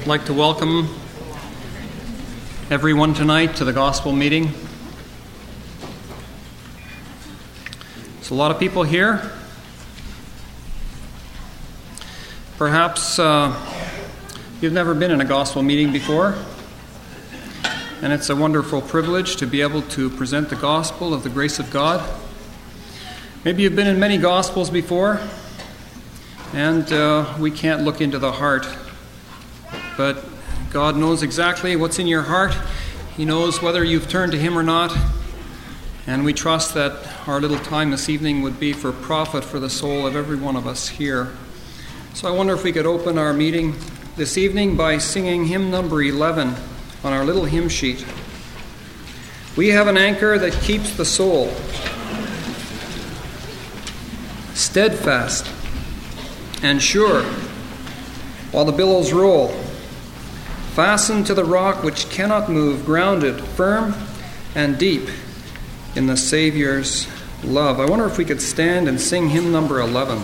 I'd like to welcome everyone tonight to the gospel meeting. There's a lot of people here. Perhaps you've never been in a gospel meeting before, and it's a wonderful privilege to be able to present the gospel of the grace of God. Maybe you've been in many gospels before, and we can't look into the heart. But God knows exactly what's in your heart. He knows whether you've turned to Him or not. And we trust that our little time this evening would be for profit for the soul of every one of us here. So I wonder if we could open our meeting this evening by singing hymn number 11 on our little hymn sheet. We have an anchor that keeps the soul steadfast and sure while the billows roll. Fastened to the rock which cannot move, grounded firm and deep in the Savior's love. I wonder if we could stand and sing hymn number 11.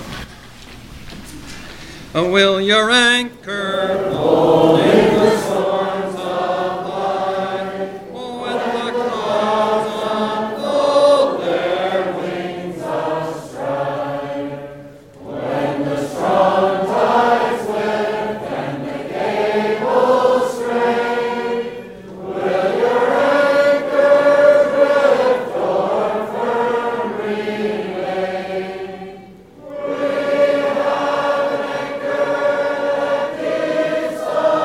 Oh, will your anchor hold in the storms of life? Oh, when the clouds unfold their wings of strife, when the strong tides lift and the cables strain, will your anchor drift or firm remain? We have an anchor that keeps us.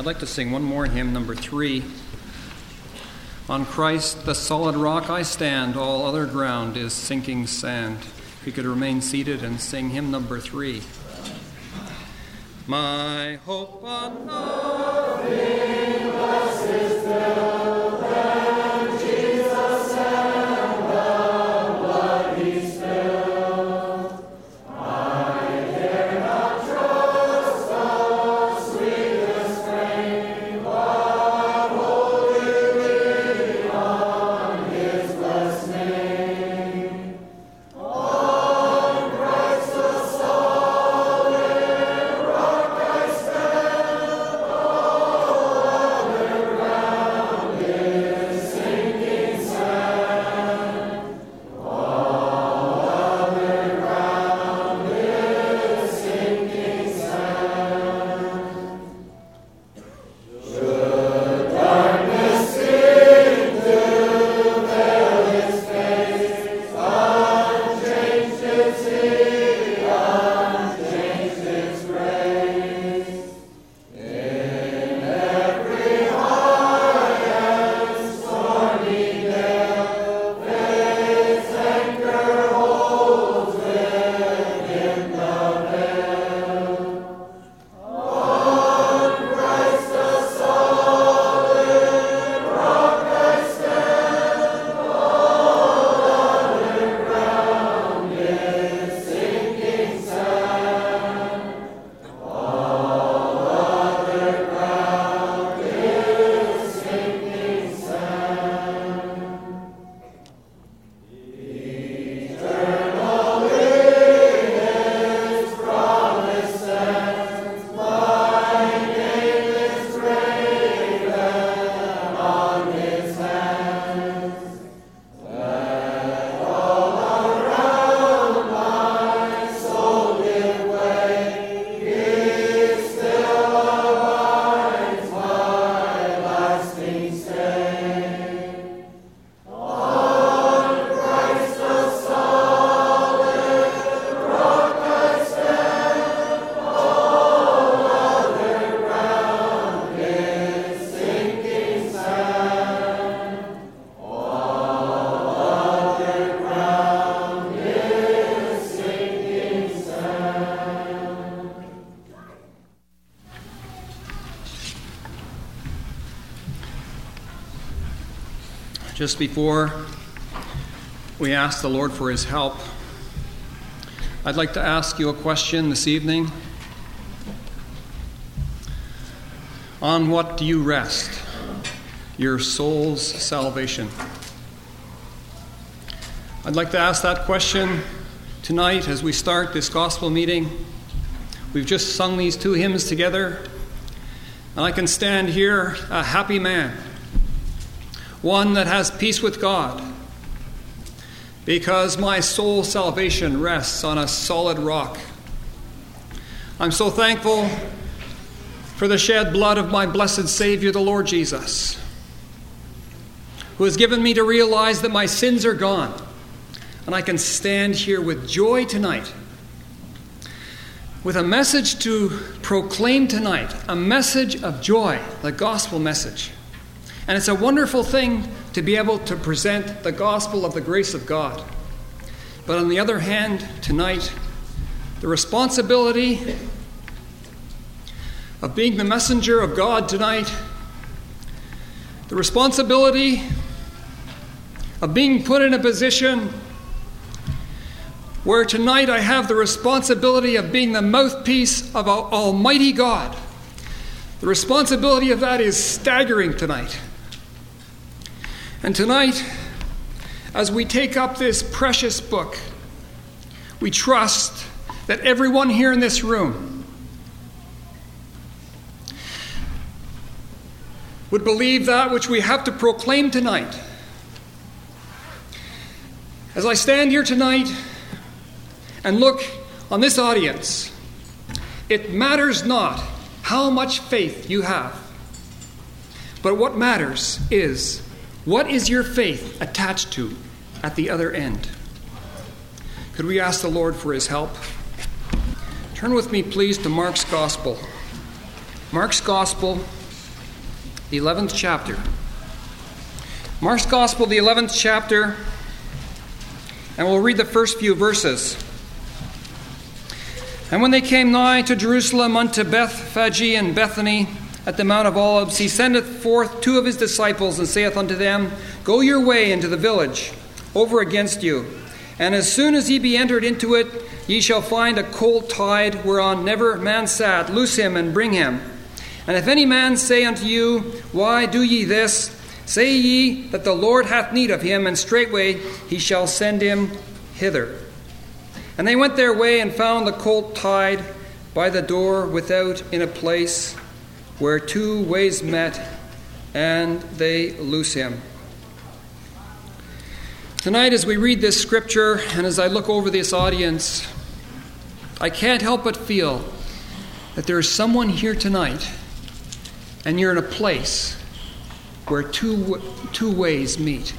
like to sing one more hymn, number 3. On Christ, the solid rock I stand, all other ground is sinking sand. If you could remain seated and sing hymn number 3. My hope on nothing less is still than Jesus and the blood he spilled. I dare not trust the sweetest frame, but wholly lean on his blessed name. On Christ the solid rock I stand, all other ground is sinking sand. All other ground is sinking sand. Should darkness seem to veil its face, unchanged its sea, unchanged its grace. In every high and stormy gale, faith's anchor holds within the veil. On Christ the solid rock I stand, all other ground is sinking sand. All other ground is sinking sand. Eternally his promise stands, my name is graven on his hands. Let all around my soul give way, he still abides my lasting stay. On Christ the solid rock I stand, all other ground is sinking sand. All other ground is sinking sand. Just before we ask the Lord for his help, I'd like to ask you a question this evening. On what do you rest your soul's salvation? I'd like to ask that question tonight as we start this gospel meeting. We've just sung these 2 hymns together, and I can stand here a happy man, one that has peace with God, because my soul's salvation rests on a solid rock. I'm so thankful for the shed blood of my blessed Savior, the Lord Jesus, who has given me to realize that my sins are gone, and I can stand here with joy tonight, with a message to proclaim tonight, a message of joy, the gospel message. And it's a wonderful thing to be able to present the gospel of the grace of God. But on the other hand, tonight, the responsibility of being the messenger of God tonight, the responsibility of being put in a position where tonight I have the responsibility of being the mouthpiece of Almighty God. The responsibility of that is staggering tonight. And tonight, as we take up this precious book, we trust that everyone here in this room would believe that which we have to proclaim tonight. As I stand here tonight and look on this audience, it matters not how much faith you have, but what matters is, what is your faith attached to at the other end? Could we ask the Lord for his help? Turn with me, please, to Mark's Gospel. Mark's Gospel, the 11th chapter. Mark's Gospel, the 11th chapter, and we'll read the first few verses. And when they came nigh to Jerusalem unto Bethphage and Bethany at the Mount of Olives, he sendeth forth two of his disciples, and saith unto them, Go your way into the village over against you, and as soon as ye be entered into it, ye shall find a colt tied, whereon never man sat. Loose him and bring him. And if any man say unto you, Why do ye this? Say ye that the Lord hath need of him, and straightway he shall send him hither. And they went their way, and found the colt tied by the door without, in a place where two ways met, and they loose him. Tonight, as we read this scripture, and as I look over this audience, I can't help but feel that there is someone here tonight, and you're in a place where two ways meet.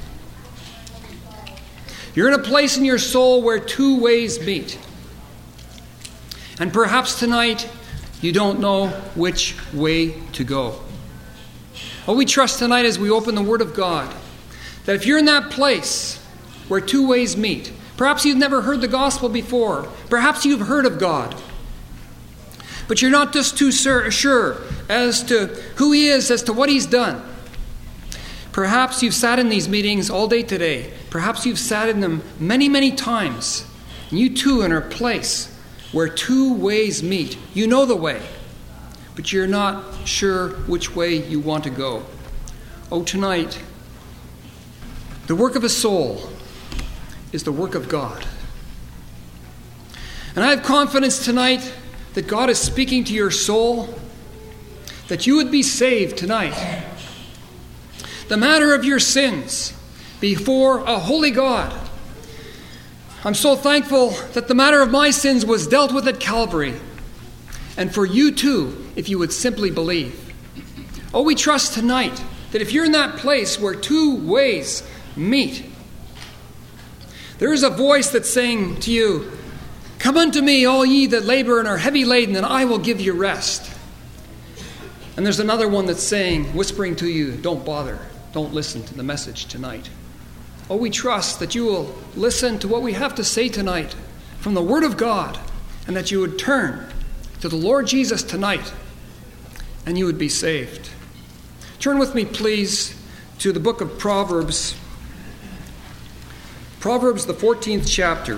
You're in a place in your soul where two ways meet. And perhaps tonight you don't know which way to go. Oh, we trust tonight as we open the Word of God that if you're in that place where two ways meet, perhaps you've never heard the gospel before, perhaps you've heard of God, but you're not just too sure as to who He is, as to what He's done. Perhaps you've sat in these meetings all day today. Perhaps you've sat in them many, many times. And you too are in a place where two ways meet. You know the way, but you're not sure which way you want to go. Oh, tonight, the work of a soul is the work of God. And I have confidence tonight that God is speaking to your soul, that you would be saved tonight. The matter of your sins before a holy God. I'm so thankful that the matter of my sins was dealt with at Calvary. And for you too, if you would simply believe. Oh, we trust tonight that if you're in that place where two ways meet, there is a voice that's saying to you, Come unto me, all ye that labor and are heavy laden, and I will give you rest. And there's another one that's saying, whispering to you, don't bother. Don't listen to the message tonight. Oh, we trust that you will listen to what we have to say tonight from the Word of God, and that you would turn to the Lord Jesus tonight, and you would be saved. Turn with me, please, to the book of Proverbs. Proverbs, the 14th chapter.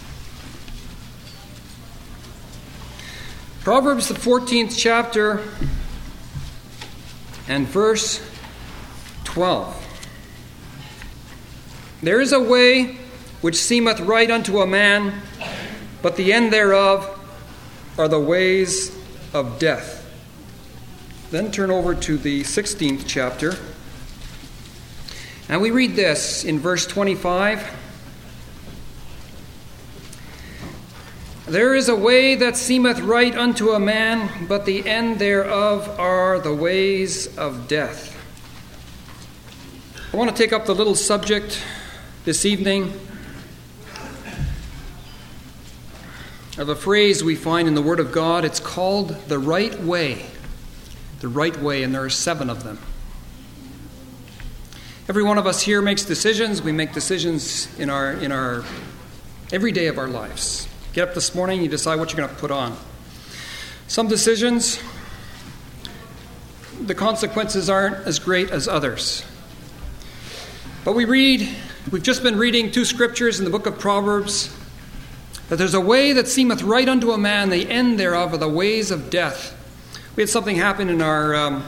Proverbs, the 14th chapter, and verse 12. There is a way which seemeth right unto a man, but the end thereof are the ways of death. Then turn over to the 16th chapter, and we read this in verse 25. There is a way that seemeth right unto a man, but the end thereof are the ways of death. I want to take up the little subject this evening of a phrase we find in the Word of God. It's called the right way. The right way, and there are 7 of them. Every one of us here makes decisions. We make decisions in our every day of our lives. Get up this morning, you decide what you're going to put on. Some decisions, the consequences aren't as great as others. But we've just been reading 2 scriptures in the book of Proverbs, that there's a way that seemeth right unto a man, the end thereof are the ways of death. We had something happen in on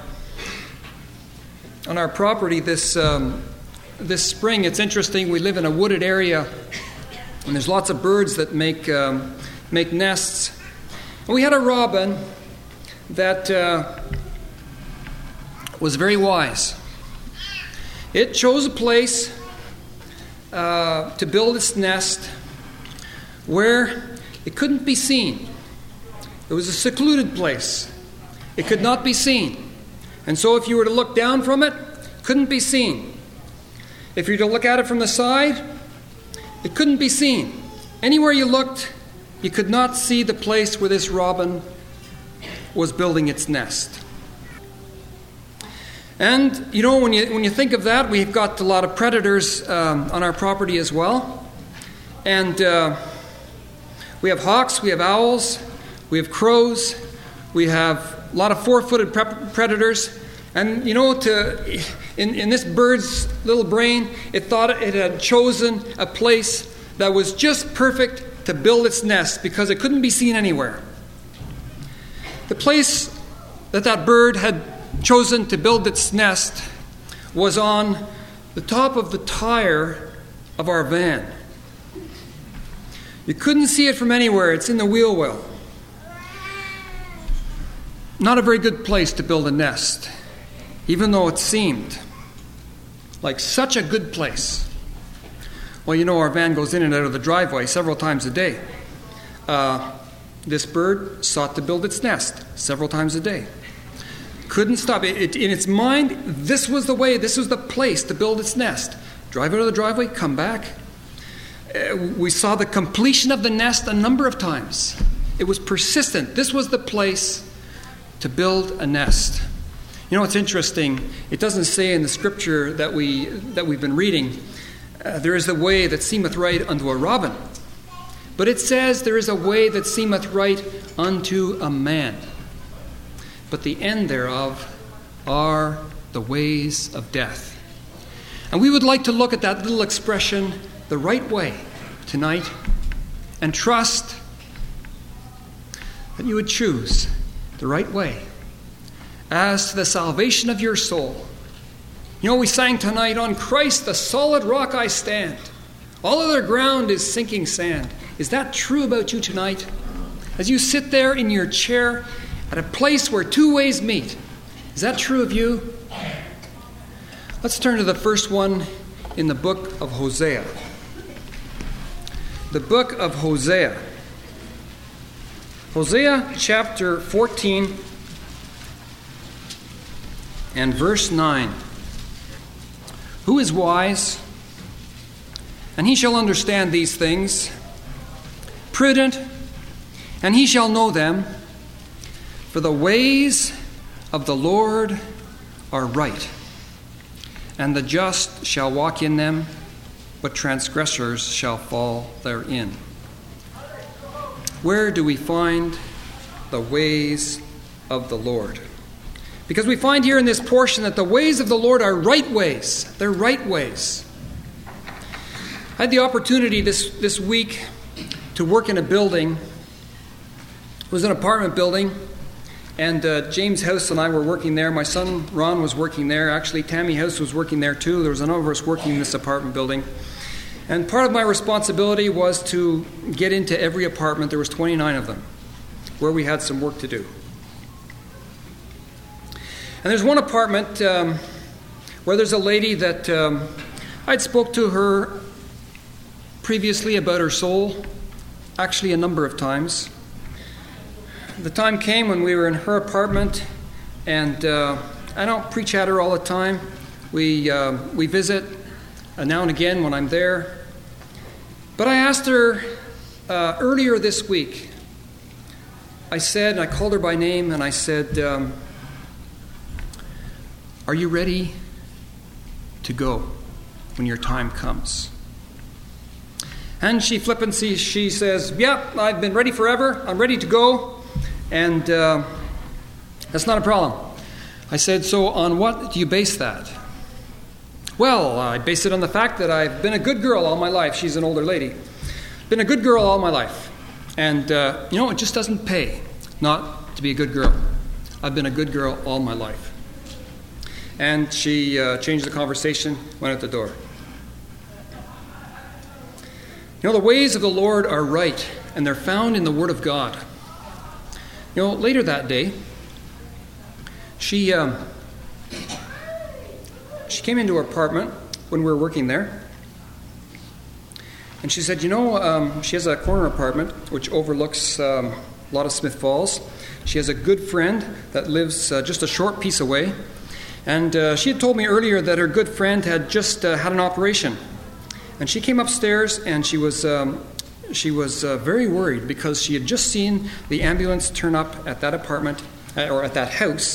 our property this spring. It's interesting, we live in a wooded area, and there's lots of birds that make nests. And we had a robin that was very wise. It chose a place to build its nest where it couldn't be seen. It was a secluded place. It could not be seen. And so if you were to look down from it, it couldn't be seen. If you were to look at it from the side, it couldn't be seen. Anywhere you looked, you could not see the place where this robin was building its nest. And, you know, when you think of that, we've got a lot of predators on our property as well. And we have hawks, we have owls, we have crows, we have a lot of four-footed predators. And, you know, in this bird's little brain, it thought it had chosen a place that was just perfect to build its nest because it couldn't be seen anywhere. The place that bird had chosen to build its nest was on the top of the tire of our van. You couldn't see it from anywhere. It's in the wheel well. Not a very good place to build a nest, even though it seemed like such a good place. Well, you know, our van goes in and out of the driveway several times a day. This bird sought to build its nest several times a day. Couldn't stop. In its mind, this was the way, this was the place to build its nest. Drive out of the driveway, come back. We saw the completion of the nest a number of times. It was persistent. This was the place to build a nest. You know, it's interesting. It doesn't say in the scripture that we've been reading, there is a way that seemeth right unto a robin. But it says there is a way that seemeth right unto a man. But the end thereof are the ways of death. And we would like to look at that little expression, the right way, tonight, and trust that you would choose the right way as to the salvation of your soul. You know, we sang tonight, on Christ the solid rock I stand. All other ground is sinking sand. Is that true about you tonight? As you sit there in your chair at a place where two ways meet, is that true of you? Let's turn to the first one in the book of Hosea. The book of Hosea. Hosea chapter 14 and verse 9. Who is wise? And he shall understand these things. Prudent, and he shall know them. For the ways of the Lord are right, and the just shall walk in them, but transgressors shall fall therein. Where do we find the ways of the Lord? Because we find here in this portion that the ways of the Lord are right ways. They're right ways. I had the opportunity this week to work in a building. It was an apartment building. And James House and I were working there. My son Ron was working there. Actually, Tammy House was working there too. There was a number of us working in this apartment building. And part of my responsibility was to get into every apartment. There was 29 of them, where we had some work to do. And there's one apartment where there's a lady that I'd spoke to her previously about her soul, actually a number of times. The time came when we were in her apartment, and I don't preach at her all the time. We visit now and again when I'm there. But I asked her earlier this week. I called her by name, and I said, are you ready to go when your time comes? And she says, yeah, I've been ready forever. I'm ready to go. And that's not a problem. I said, so on what do you base that? Well, I base it on the fact that I've been a good girl all my life. She's an older lady. Been a good girl all my life. And, it just doesn't pay not to be a good girl. I've been a good girl all my life. And she changed the conversation, went out the door. The ways of the Lord are right, and they're found in the Word of God. Later that day, she came into her apartment when we were working there, and she said, she has a corner apartment which overlooks a lot of Smith Falls. She has a good friend that lives just a short piece away, and she had told me earlier that her good friend had just had an operation, and she came upstairs and she was very worried because she had just seen the ambulance turn up at that apartment or at that house,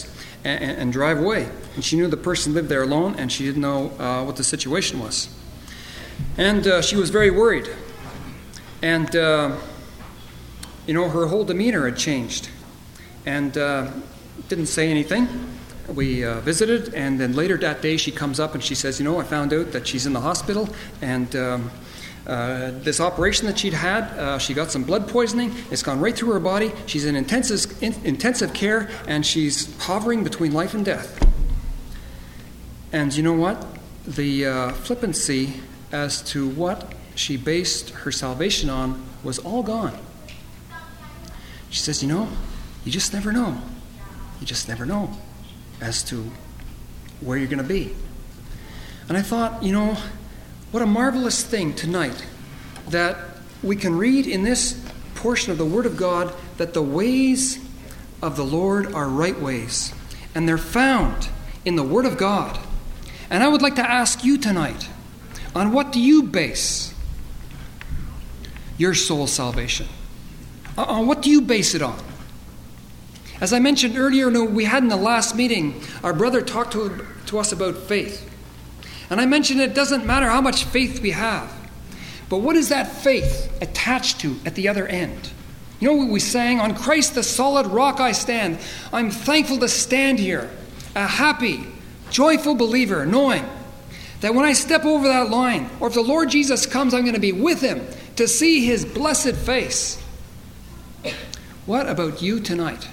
and drive away. And she knew the person lived there alone, and she didn't know what the situation was. And she was very worried. And, her whole demeanor had changed. And didn't say anything. We visited, and then later that day she comes up and she says, I found out that she's in the hospital, and this operation that she'd had, she got some blood poisoning. It's gone right through her body. She's in intensive care, and she's hovering between life and death. And you know what? The flippancy as to what she based her salvation on was all gone. She says, you just never know. You just never know as to where you're going to be. And I thought, what a marvelous thing tonight that we can read in this portion of the Word of God that the ways of the Lord are right ways. And they're found in the Word of God. And I would like to ask you tonight, on what do you base your soul's salvation? On what do you base it on? As I mentioned earlier, we had in the last meeting, our brother talked to us about faith. And I mentioned it doesn't matter how much faith we have, but what is that faith attached to at the other end? What we sang, on Christ the solid rock I stand. I'm thankful to stand here, a happy, joyful believer, knowing that when I step over that line, or if the Lord Jesus comes, I'm going to be with him to see his blessed face. What about you tonight?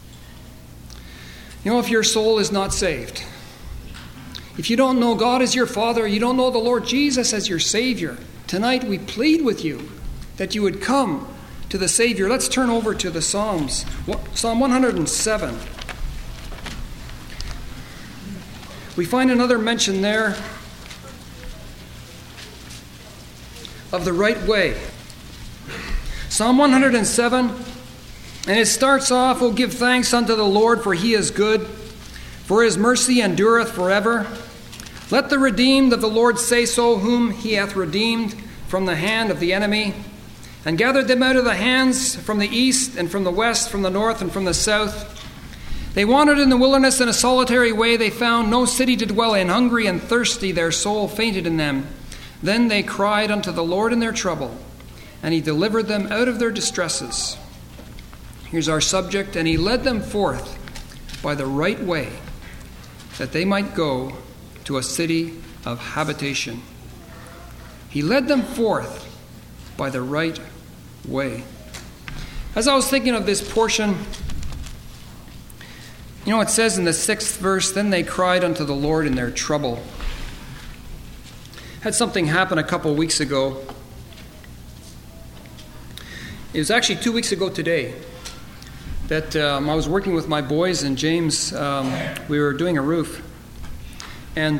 If your soul is not saved, if you don't know God as your Father, you don't know the Lord Jesus as your Savior, tonight we plead with you that you would come to the Savior. Let's turn over to the Psalms. Psalm 107. We find another mention there of the right way. Psalm 107. And it starts off, "O give thanks unto the Lord, for he is good, for his mercy endureth forever. Let the redeemed of the Lord say so, whom he hath redeemed from the hand of the enemy, and gathered them out of the hands from the east and from the west, from the north and from the south. They wandered in the wilderness in a solitary way. They found no city to dwell in. Hungry and thirsty, their soul fainted in them. Then they cried unto the Lord in their trouble, and he delivered them out of their distresses." Here's our subject. "And he led them forth by the right way, that they might go to a city of habitation." He led them forth by the right way. As I was thinking of this portion, it says in the 6th verse, "Then they cried unto the Lord in their trouble." Had something happen a couple of weeks ago. It was actually 2 weeks ago today that I was working with my boys and James. We were doing a roof. And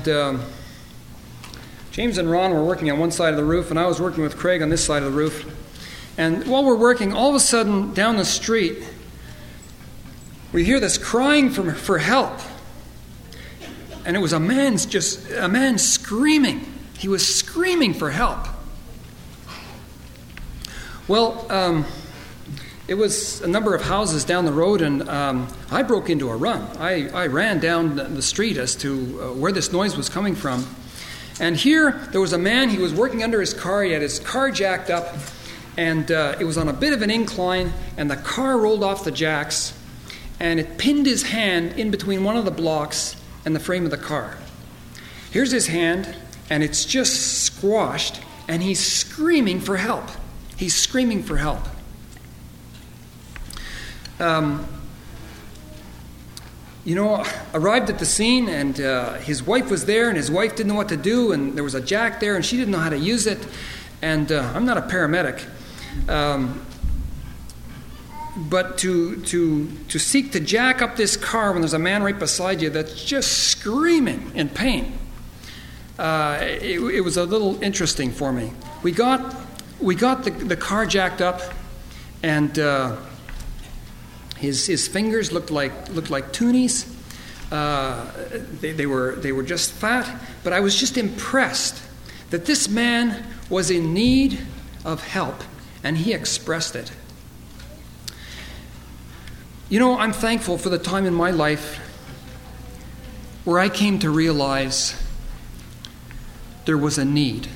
James and Ron were working on one side of the roof, and I was working with Craig on this side of the roof. And while we're working, all of a sudden, down the street, we hear this crying for help. And it was a man screaming. He was screaming for help. Well, it was a number of houses down the road, and I broke into a run. I ran down the street as to where this noise was coming from. And here, there was a man. He was working under his car. He had his car jacked up, and it was on a bit of an incline, and the car rolled off the jacks, and it pinned his hand in between one of the blocks and the frame of the car. Here's his hand, and it's just squashed, and he's screaming for help. He's screaming for help. Arrived at the scene, and his wife was there, and his wife didn't know what to do, and there was a jack there, and she didn't know how to use it. And I'm not a paramedic, but to seek to jack up this car when there's a man right beside you that's just screaming in pain, it was a little interesting for me. We got the car jacked up, and his fingers looked like toonies. They were just fat, but I was just impressed that this man was in need of help, and he expressed it. I'm thankful for the time in my life where I came to realize there was a need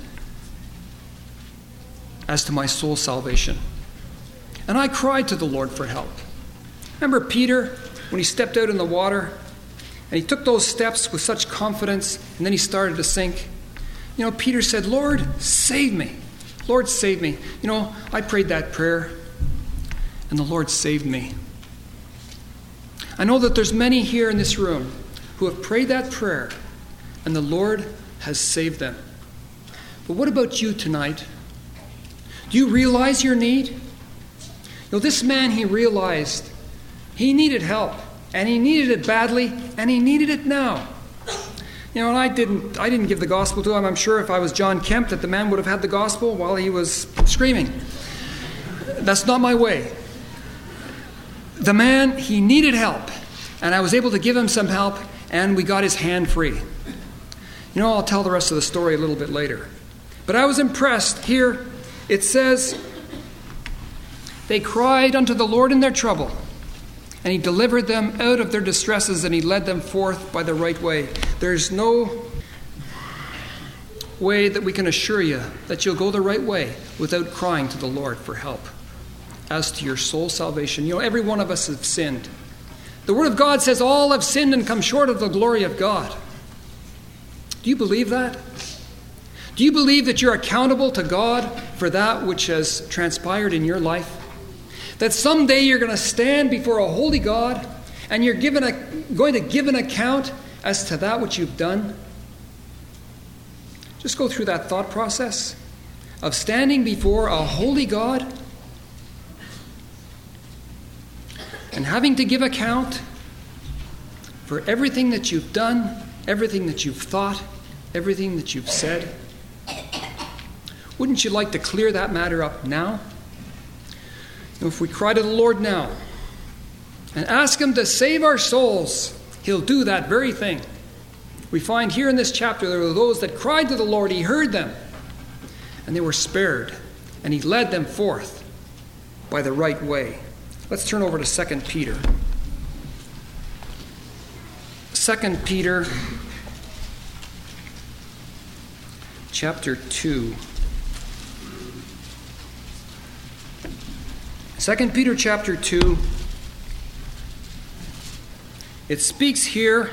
as to my soul's salvation. And I cried to the Lord for help. Remember Peter, when he stepped out in the water, and he took those steps with such confidence, and then he started to sink? You know, Peter said, Lord, save me. Lord, save me. You know, I prayed that prayer, and the Lord saved me. I know that there's many here in this room who have prayed that prayer, and the Lord has saved them. But what about you tonight? Do you realize your need? You know, this man, he realized he needed help, and he needed it badly, and he needed it now. You know, and I didn't give the gospel to him. I'm sure if I was John Kemp that the man would have had the gospel while he was screaming. That's not my way. The man, he needed help, and I was able to give him some help, and we got his hand free. You know, I'll tell the rest of the story a little bit later. But I was impressed. Here it says, they cried unto the Lord in their trouble, and he delivered them out of their distresses, and he led them forth by the right way. There's no way that we can assure you that you'll go the right way without crying to the Lord for help as to your soul salvation. You know, every one of us have sinned. The Word of God says all have sinned and come short of the glory of God. Do you believe that? Do you believe that you're accountable to God for that which has transpired in your life? That someday you're going to stand before a holy God and you're going to give an account as to that which you've done? Just go through that thought process of standing before a holy God and having to give account for everything that you've done, everything that you've thought, everything that you've said. Wouldn't you like to clear that matter up now? If we cry to the Lord now and ask Him to save our souls, He'll do that very thing. We find here in this chapter there were those that cried to the Lord. He heard them, and they were spared, and He led them forth by the right way. Let's turn over to 2 Peter. 2 Peter chapter 2. 2 Peter chapter 2, it speaks here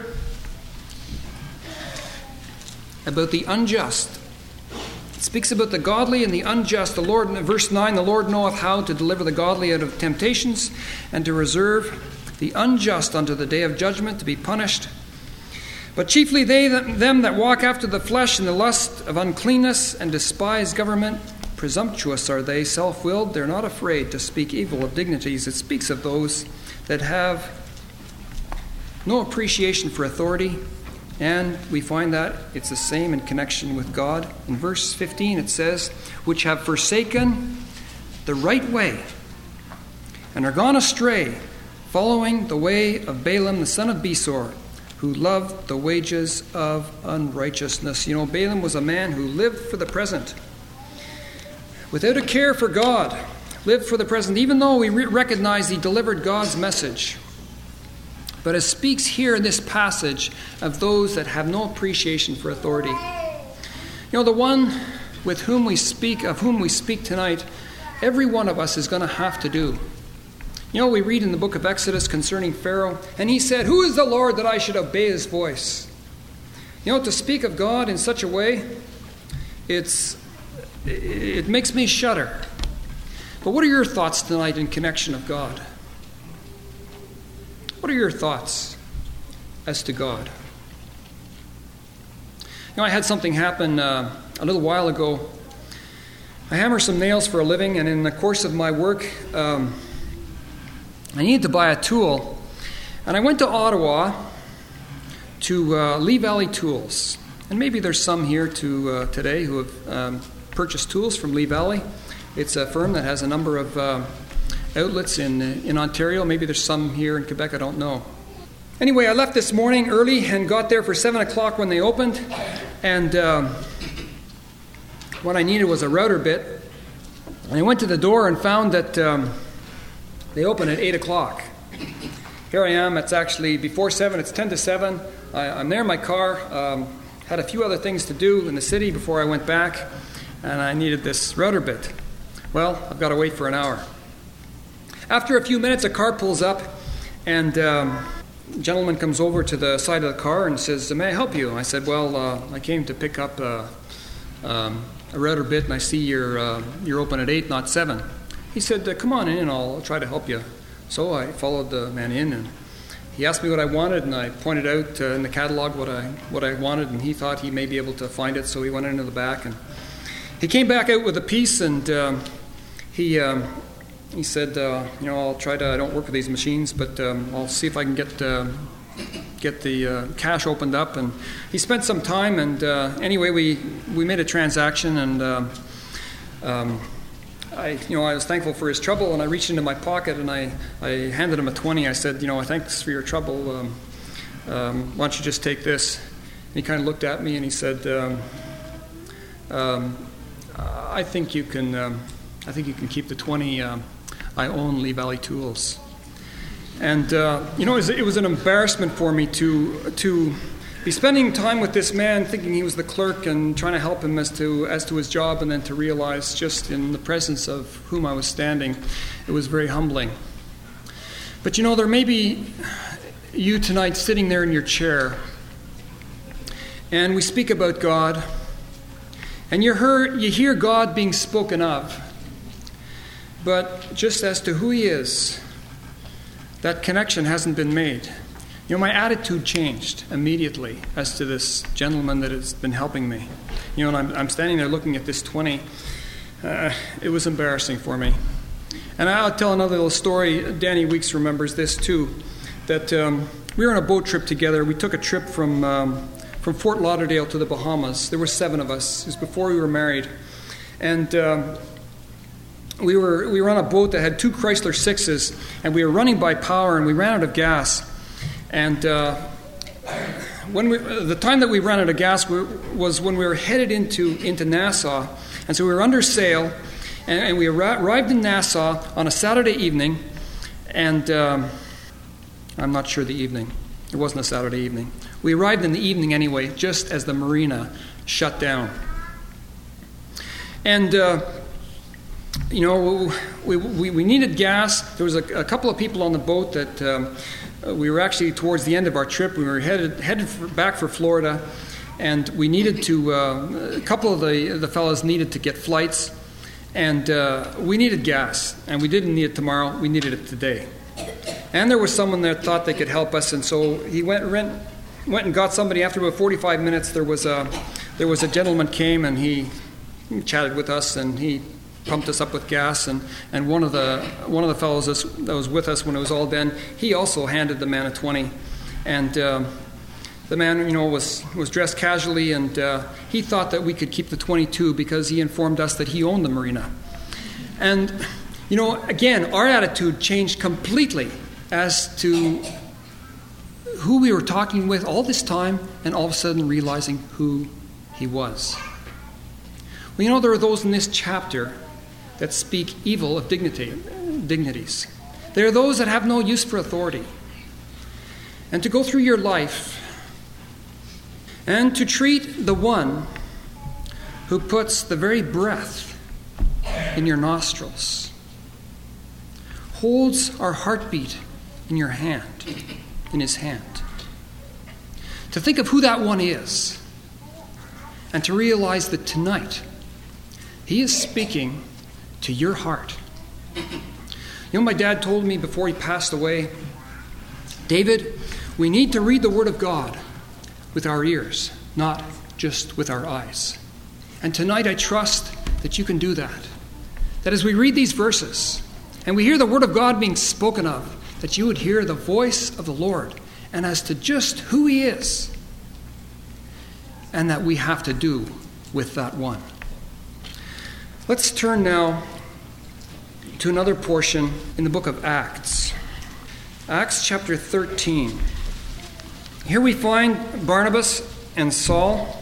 about the unjust. It speaks about the godly and the unjust. The Lord, in verse 9, the Lord knoweth how to deliver the godly out of temptations and to reserve the unjust unto the day of judgment to be punished. But chiefly them that walk after the flesh in the lust of uncleanness and despise government. Presumptuous are they, self-willed. They're not afraid to speak evil of dignities. It speaks of those that have no appreciation for authority. And we find that it's the same in connection with God. In verse 15 it says, which have forsaken the right way and are gone astray, following the way of Balaam the son of Besor, who loved the wages of unrighteousness. You know, Balaam was a man who lived for the present, without a care for God, lived for the present, even though we recognize he delivered God's message. But it speaks here in this passage of those that have no appreciation for authority. You know, the one with whom we speak, of whom we speak tonight, every one of us is going to have to do. You know, we read in the book of Exodus concerning Pharaoh, and he said, who is the Lord that I should obey his voice? You know, to speak of God in such a way, it makes me shudder. But what are your thoughts tonight in connection of God? What are your thoughts as to God? You know, I had something happen a little while ago. I hammer some nails for a living, and in the course of my work, I needed to buy a tool. And I went to Ottawa to Lee Valley Tools. And maybe there's some here today who have purchased tools from Lee Valley. It's a firm that has a number of outlets in Ontario. Maybe there's some here in Quebec, I don't know. Anyway, I left this morning early and got there for 7 o'clock when they opened. And what I needed was a router bit. And I went to the door and found that they open at 8 o'clock. here I am. It's actually before 7. It's 10 to 7. I'm there in my car. Had a few other things to do in the city before I went back, and I needed this router bit. Well, I've got to wait for an hour. After a few minutes, a car pulls up, and a gentleman comes over to the side of the car and says, "May I help you?" I said, "Well, I came to pick up a router bit, and I see you're open at 8, not 7. He said, "Come on in, and I'll try to help you." So I followed the man in, and he asked me what I wanted, and I pointed out in the catalog what I wanted, and he thought he may be able to find it, so he went into the back, and he came back out with a piece, and he said, "I'll try to. I don't work with these machines, but I'll see if I can get the cache opened up." And he spent some time, and anyway, we made a transaction, and I was thankful for his trouble, and I reached into my pocket and I handed him a 20. I said, "Thanks for your trouble. Why don't you just take this?" And he kind of looked at me and he said, "I think you can keep the 20. I own Lee Valley Tools." And it was an embarrassment for me to be spending time with this man, thinking he was the clerk and trying to help him as to his job, and then to realize just in the presence of whom I was standing, it was very humbling. But there may be you tonight sitting there in your chair, and we speak about God, and you hear God being spoken of, but just as to who He is, that connection hasn't been made. My attitude changed immediately as to this gentleman that has been helping me. And I'm standing there looking at this 20. It was embarrassing for me. And I'll tell another little story. Danny Weeks remembers this too, that we were on a boat trip together. We took a trip from Fort Lauderdale to the Bahamas. There were 7 of us. It was before we were married. And we were on a boat that had 2 Chrysler 6s, and we were running by power, and we ran out of gas. And the time that we ran out of gas was when we were headed into Nassau. And so we were under sail, and we arrived in Nassau on a Saturday evening, and I'm not sure the evening. It wasn't a Saturday evening. We arrived in the evening anyway, just as the marina shut down. And we needed gas. There was a couple of people on the boat that we were actually towards the end of our trip. We were headed back for Florida, and we needed to. A couple of the fellows needed to get flights, and we needed gas. And we didn't need it tomorrow. We needed it today. And there was someone that thought they could help us, and so he went and got somebody. After about 45 minutes, there was a gentleman came, and he chatted with us, and he pumped us up with gas, and one of the fellows that was with us when it was all done, he also handed the man a 20, and the man was dressed casually, and he thought that we could keep the 22 because he informed us that he owned the marina. And again, our attitude changed completely as to who we were talking with all this time, and all of a sudden realizing who he was. Well, there are those in this chapter that speak evil of dignities. There are those that have no use for authority. And to go through your life and to treat the one who puts the very breath in your nostrils, holds our heartbeat in your hand, in his hand. To think of who that one is, and to realize that tonight he is speaking to your heart. My dad told me before he passed away, "David, we need to read the Word of God with our ears, not just with our eyes." And tonight I trust that you can do that. That as we read these verses and we hear the Word of God being spoken of, that you would hear the voice of the Lord, and as to just who He is, and that we have to do with that one. Let's turn now to another portion in the book of Acts. Acts chapter 13. Here we find Barnabas and Saul.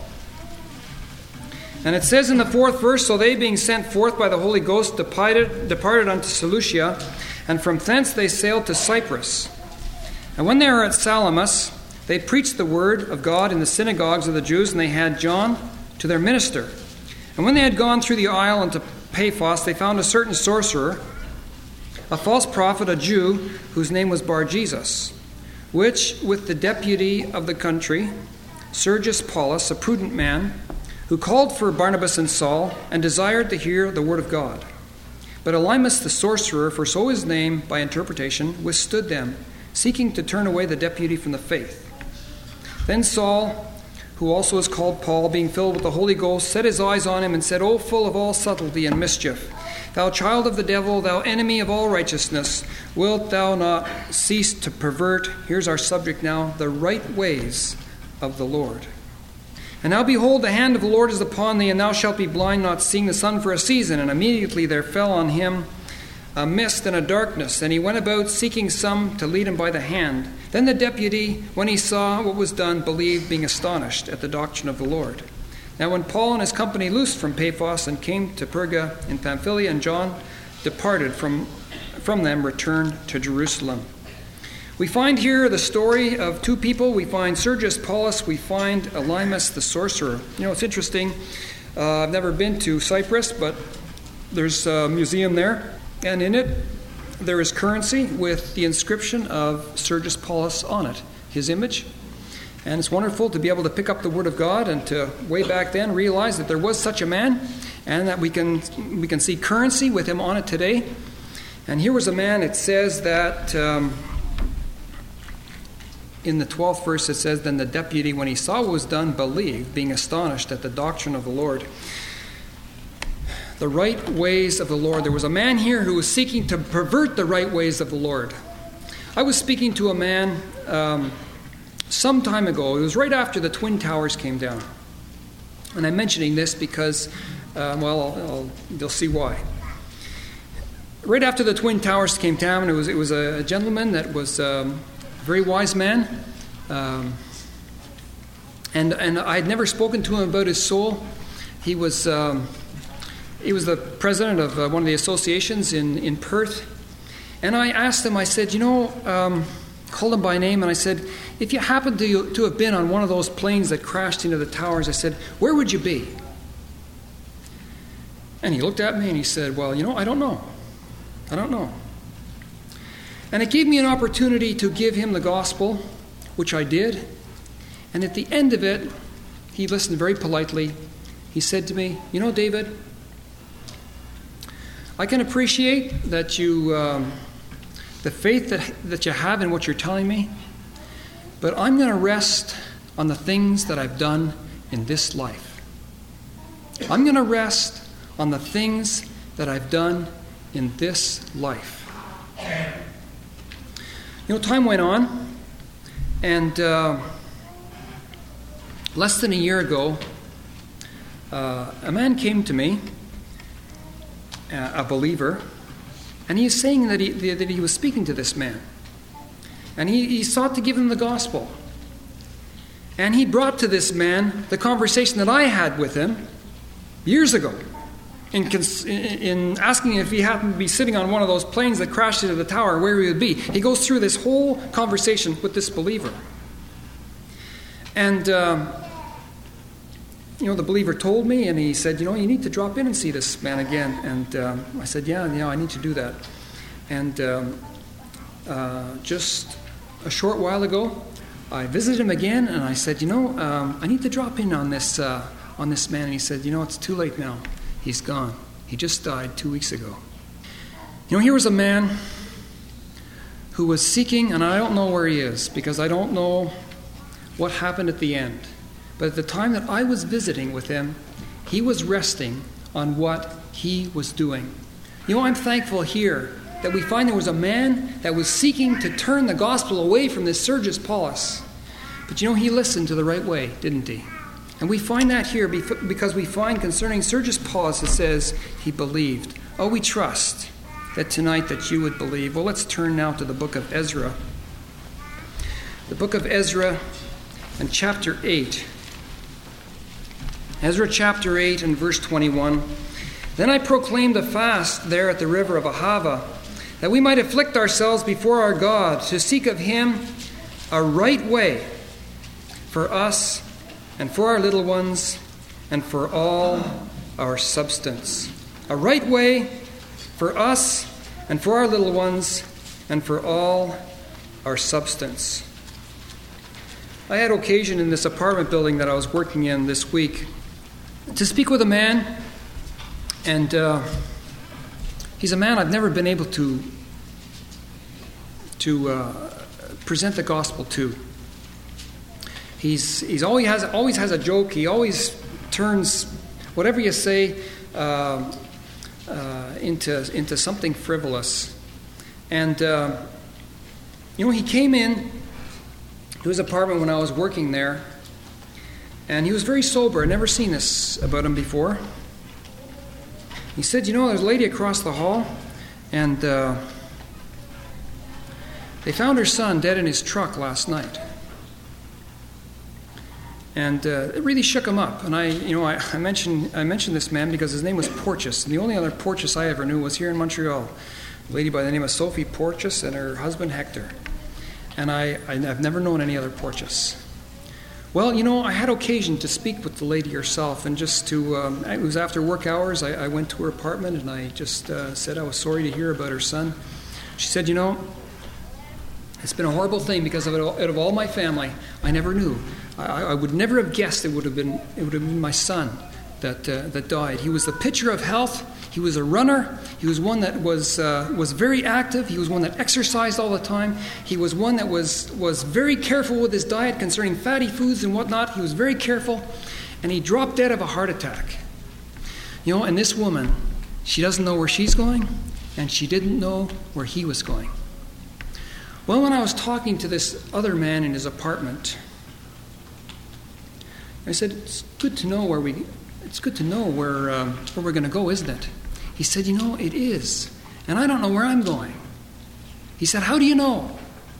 And it says in the 4th verse, "So they, being sent forth by the Holy Ghost, departed unto Seleucia, and from thence they sailed to Cyprus. And when they were at Salamis, they preached the word of God in the synagogues of the Jews, and they had John to their minister. And when they had gone through the isle into Paphos, they found a certain sorcerer, a false prophet, a Jew, whose name was Bar-Jesus, which with the deputy of the country, Sergius Paulus, a prudent man, who called for Barnabas and Saul, and desired to hear the word of God. But Elymas the sorcerer, for so his name by interpretation, withstood them, seeking to turn away the deputy from the faith. Then Saul, who also is called Paul, being filled with the Holy Ghost, set his eyes on him and said, O full of all subtlety and mischief, thou child of the devil, thou enemy of all righteousness, wilt thou not cease to pervert, here's our subject now, the right ways of the Lord? And now behold, the hand of the Lord is upon thee, and thou shalt be blind, not seeing the sun for a season. And immediately there fell on him a mist and a darkness, and he went about seeking some to lead him by the hand. Then the deputy, when he saw what was done, believed, being astonished at the doctrine of the Lord. Now when Paul and his company loosed from Paphos and came to Perga in Pamphylia, and John departed from them, returned to Jerusalem. We find here the story of two people. We find Sergius Paulus, we find Elymas the sorcerer. You know, it's interesting. I've never been to Cyprus, but there's a museum there. And in it, there is currency with the inscription of Sergius Paulus on it, his image. And it's wonderful to be able to pick up the Word of God and to, way back then, realize that there was such a man and that we can see currency with him on it today. And here was a man, it says that... in the 12th verse it says, Then the deputy, when he saw what was done, believed, being astonished at the doctrine of the Lord. The right ways of the Lord. There was a man here who was seeking to pervert the right ways of the Lord. I was speaking to a man some time ago. It was right after the Twin Towers came down. And I'm mentioning this because, you'll see why. Right after the Twin Towers came down, it was a gentleman that was... very wise man, and I had never spoken to him about his soul. He was the president of one of the associations in Perth, and I asked him. I said, called him by name, and I said, if you happened to have been on one of those planes that crashed into the towers, I said, where would you be? And he looked at me and he said, well, I don't know. And it gave me an opportunity to give him the gospel, which I did. And at the end of it, he listened very politely. He said to me, David, I can appreciate that you, the faith that you have in what you're telling me, but I'm going to rest on the things that I've done in this life. I'm going to rest on the things that I've done in this life. Time went on, and less than a year ago, a man came to me, a believer, and he is saying that he was speaking to this man. And he sought to give him the gospel. And he brought to this man the conversation that I had with him years ago, in asking if he happened to be sitting on one of those planes that crashed into the tower, where he would be. He goes through this whole conversation with this believer. And, the believer told me, and he said, you need to drop in and see this man again. And I said, yeah, I need to do that. And just a short while ago, I visited him again, and I said, I need to drop in on this man. And he said, it's too late now. He's gone. He just died 2 weeks ago. Here was a man who was seeking, and I don't know where he is, because I don't know what happened at the end. But at the time that I was visiting with him, he was resting on what he was doing. I'm thankful here that we find there was a man that was seeking to turn the gospel away from this Sergius Paulus. But he listened to the right way, didn't he? And we find that here because we find concerning Sergius Paulus, it says he believed. Oh, we trust that tonight that you would believe. Well, let's turn now to the book of Ezra. The book of Ezra and chapter 8. Ezra chapter 8 and verse 21. Then I proclaimed a fast there at the river of Ahava, that we might afflict ourselves before our God, to seek of him a right way for us and for our little ones and for all our substance. A right way for us and for our little ones and for all our substance. I had occasion in this apartment building that I was working in this week to speak with a man, and he's a man I've never been able to present the gospel to. He's always has a joke. He always turns whatever you say into something frivolous. And he came in to his apartment when I was working there, and he was very sober. I'd never seen this about him before. He said, there's a lady across the hall, and they found her son dead in his truck last night. And it really shook him up. And I mentioned this man because his name was Porteous, and the only other Porteous I ever knew was here in Montreal. A lady by the name of Sophie Porteous and her husband Hector. And I've never known any other Porteous. Well, I had occasion to speak with the lady herself, and just to, it was after work hours. I went to her apartment, and I just said I was sorry to hear about her son. She said, it's been a horrible thing because out of all my family, I never knew. I would never have guessed it would have been my son that died. He was the picture of health. He was a runner. He was one that was very active. He was one that exercised all the time. He was one that was very careful with his diet concerning fatty foods and whatnot. He was very careful, and he dropped dead of a heart attack. And this woman, she doesn't know where she's going, and she didn't know where he was going. Well, when I was talking to this other man in his apartment, I said, "It's good to know where we're going to go, isn't it?" He said, "It is, and I don't know where I'm going." He said, "How do you know?"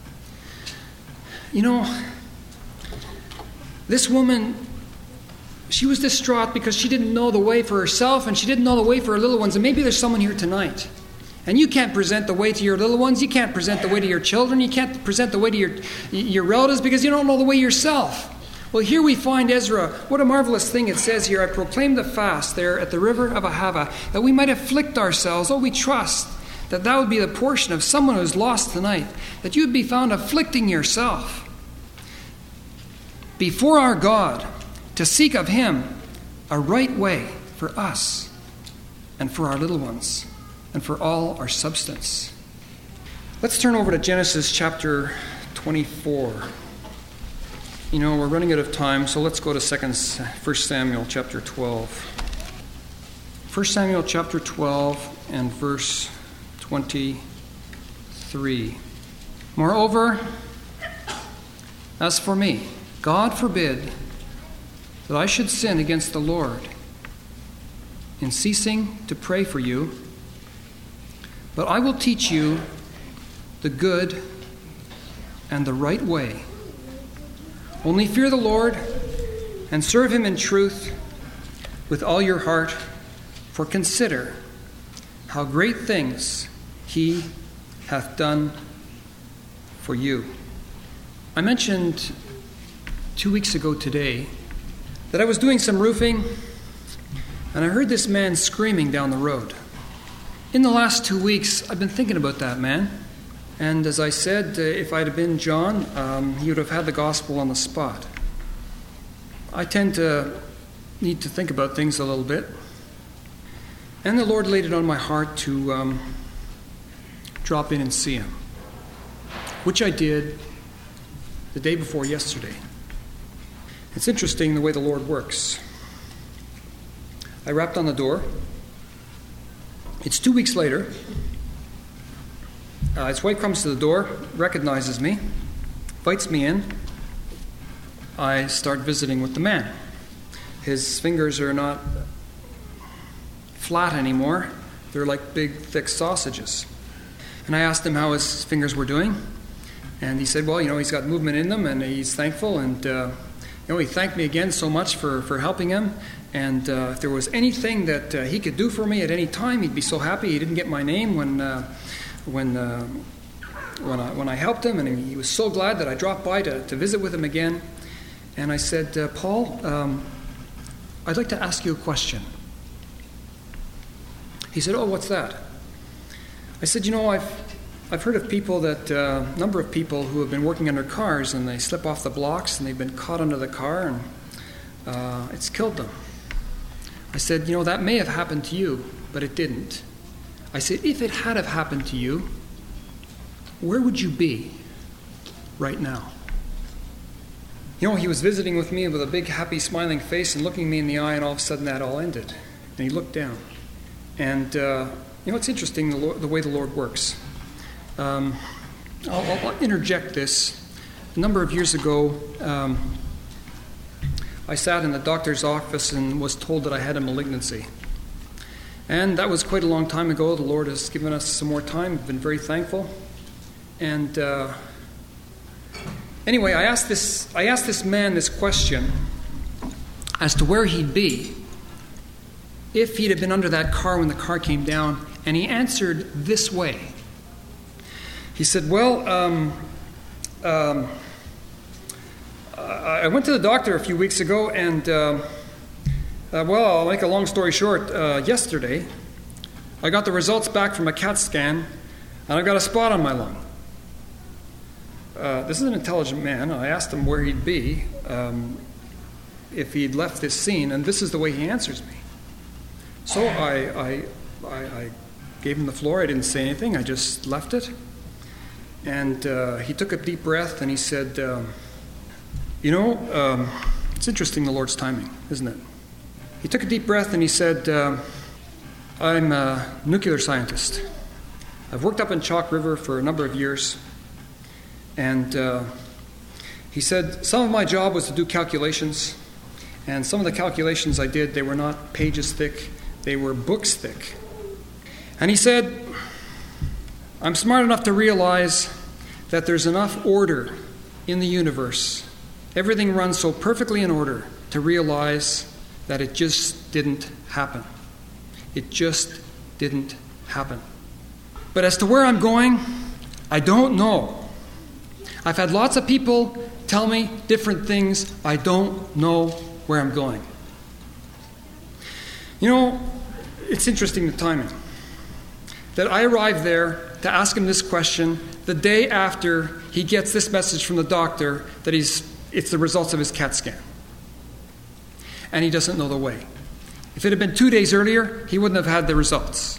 This woman, she was distraught because she didn't know the way for herself, and she didn't know the way for her little ones. And maybe there's someone here tonight, and you can't present the way to your little ones. You can't present the way to your children. You can't present the way to your relatives because you don't know the way yourself. Well, here we find Ezra. What a marvelous thing it says here. "I proclaim the fast there at the river of Ahava, that we might afflict ourselves. Oh, we trust that that would be the portion of someone who is lost tonight, that you would be found afflicting yourself before our God, to seek of Him a right way for us and for our little ones and for all our substance." Let's turn over to Genesis chapter 24. We're running out of time, so let's go to 1 Samuel chapter 12. 1 Samuel chapter 12 and verse 23. "Moreover, as for me, God forbid that I should sin against the Lord in ceasing to pray for you, but I will teach you the good and the right way. Only fear the Lord and serve Him in truth with all your heart, for consider how great things He hath done for you." I mentioned 2 weeks ago today that I was doing some roofing, and I heard this man screaming down the road. In the last 2 weeks, I've been thinking about that man. And as I said, if I'd have been John, he would have had the gospel on the spot. I tend to need to think about things a little bit. And the Lord laid it on my heart to drop in and see him, which I did the day before yesterday. It's interesting the way the Lord works. I rapped on the door. It's 2 weeks later. His wife comes to the door, recognizes me, invites me in. I start visiting with the man. His fingers are not flat anymore. They're like big, thick sausages. And I asked him how his fingers were doing. And he said, well, he's got movement in them, and he's thankful. And, he thanked me again so much for helping him. And if there was anything that he could do for me at any time, he'd be so happy. He didn't get my name when when I helped him, and he was so glad that I dropped by to visit with him again. And I said, Paul, I'd like to ask you a question. He said, oh, what's that? I said, I've heard of people that, a number of people who have been working on their cars and they slip off the blocks and they've been caught under the car and it's killed them. I said, that may have happened to you, but it didn't. I said, if it had have happened to you, where would you be right now? He was visiting with me with a big, happy, smiling face and looking me in the eye, and all of a sudden that all ended. And he looked down. And, it's interesting the way the Lord works. I'll interject this. A number of years ago, I sat in the doctor's office and was told that I had a malignancy. And that was quite a long time ago. The Lord has given us some more time. I've been very thankful. And anyway, I asked this man this question as to where he'd be if he'd have been under that car when the car came down, and he answered this way. He said, I went to the doctor a few weeks ago, and, I'll make a long story short. Yesterday, I got the results back from a CAT scan, and I've got a spot on my lung. This is an intelligent man. I asked him where he'd be if he'd left this scene, and this is the way he answers me. So I gave him the floor. I didn't say anything. I just left it. And he took a deep breath, and he said, it's interesting, the Lord's timing, isn't it? He took a deep breath, and he said, I'm a nuclear scientist. I've worked up in Chalk River for a number of years. And he said, some of my job was to do calculations. And some of the calculations I did, they were not pages thick. They were books thick. And he said, I'm smart enough to realize that there's enough order in the universe. Everything runs so perfectly in order to realize that it just didn't happen. It just didn't happen. But as to where I'm going, I don't know. I've had lots of people tell me different things. I don't know where I'm going. It's interesting, the timing. That I arrived there to ask him this question the day after he gets this message from the doctor that it's the results of his CAT scan. And he doesn't know the way. If it had been 2 days earlier, he wouldn't have had the results.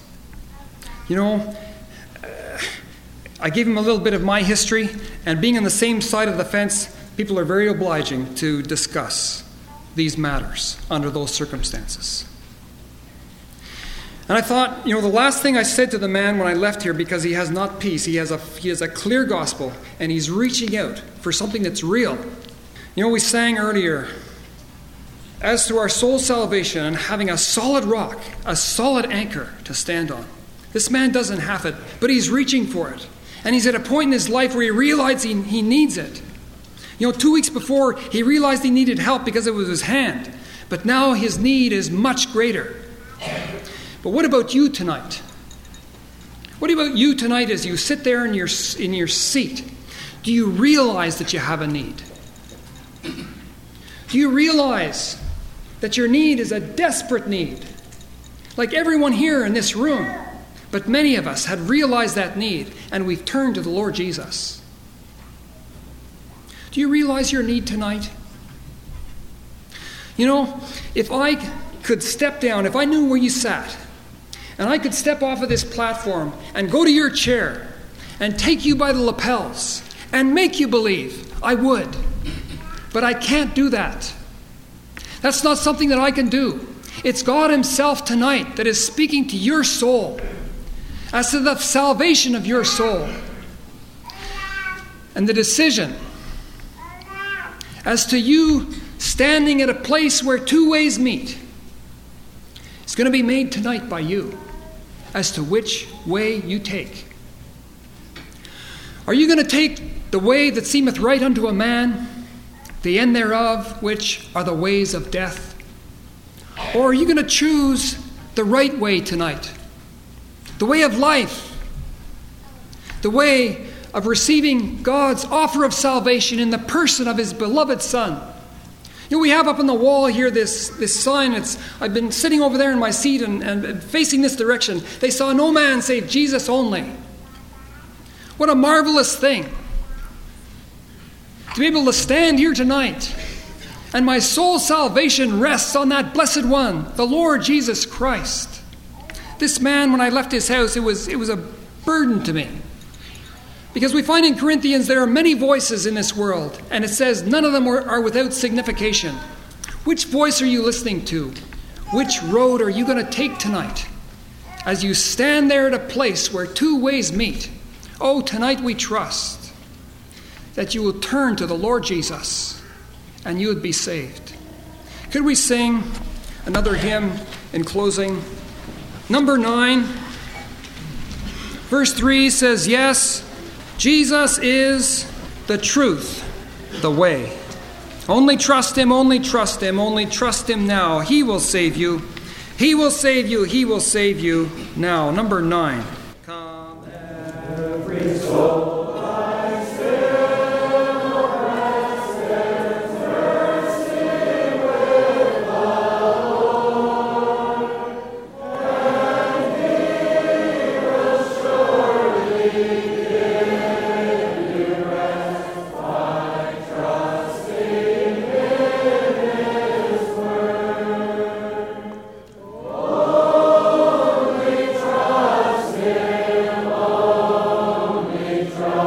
I gave him a little bit of my history, and being on the same side of the fence, people are very obliging to discuss these matters under those circumstances. And I thought, the last thing I said to the man when I left here, because he has not peace, he has a clear gospel, and he's reaching out for something that's real. We sang earlier, as to our soul's salvation and having a solid rock, a solid anchor to stand on. This man doesn't have it, but he's reaching for it. And he's at a point in his life where he realized he needs it. 2 weeks before, he realized he needed help because it was his hand. But now his need is much greater. But what about you tonight? What about you tonight as you sit there in your seat? Do you realize that you have a need? Do you realize that your need is a desperate need? Like everyone here in this room. But many of us had realized that need, and we've turned to the Lord Jesus. Do you realize your need tonight? If I could step down, if I knew where you sat, and I could step off of this platform and go to your chair and take you by the lapels and make you believe, I would. But I can't do that. That's not something that I can do. It's God Himself tonight that is speaking to your soul as to the salvation of your soul and the decision as to you standing at a place where two ways meet. It's going to be made tonight by you as to which way you take. Are you going to take the way that seemeth right unto a man, the end thereof, which are the ways of death? Or are you going to choose the right way tonight? The way of life. The way of receiving God's offer of salvation in the person of his beloved Son. You know, we have up on the wall here this sign. I've been sitting over there in my seat and facing this direction. They saw no man save Jesus only. What a marvelous thing to be able to stand here tonight, and my soul's salvation rests on that blessed one, the Lord Jesus Christ. This man, when I left his house, it was a burden to me. Because we find in Corinthians there are many voices in this world, and it says none of them are without signification. Which voice are you listening to? Which road are you going to take tonight? As you stand there at a place where two ways meet, oh, tonight we trust that you will turn to the Lord Jesus and you would be saved. Could we sing another hymn in closing? Number 9, verse 3 says, yes, Jesus is the truth, the way. Only trust him, only trust him, only trust him now. He will save you. He will save you. He will save you now. Number 9. Come every soul. Trust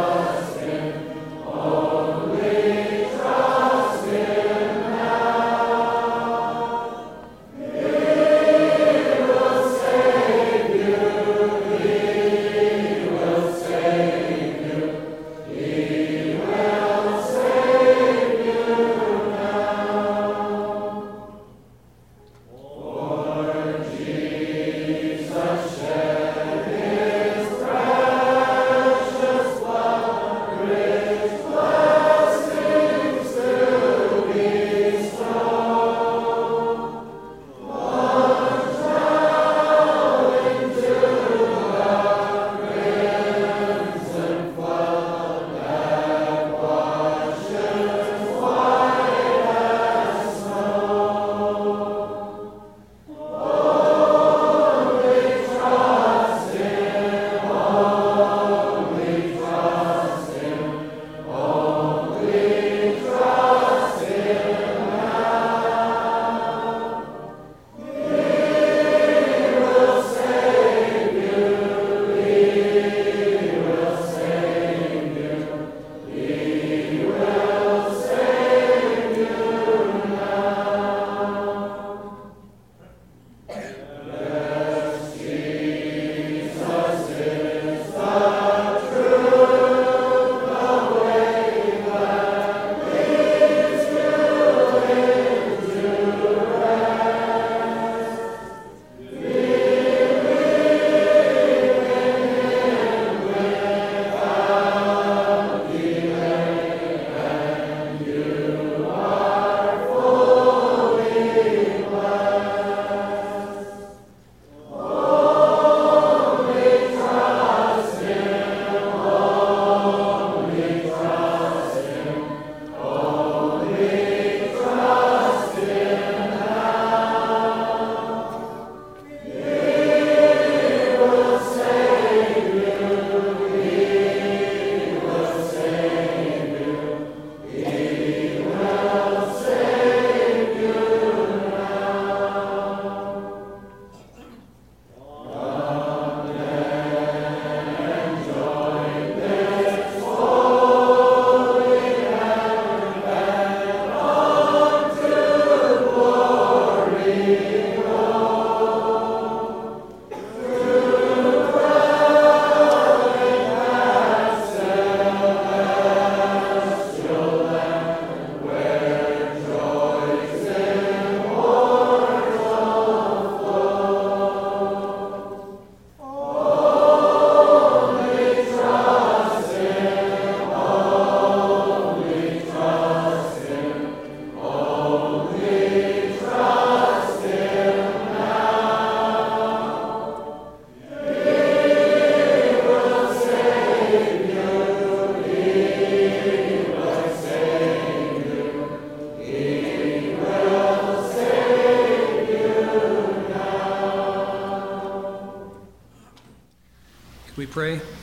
pray.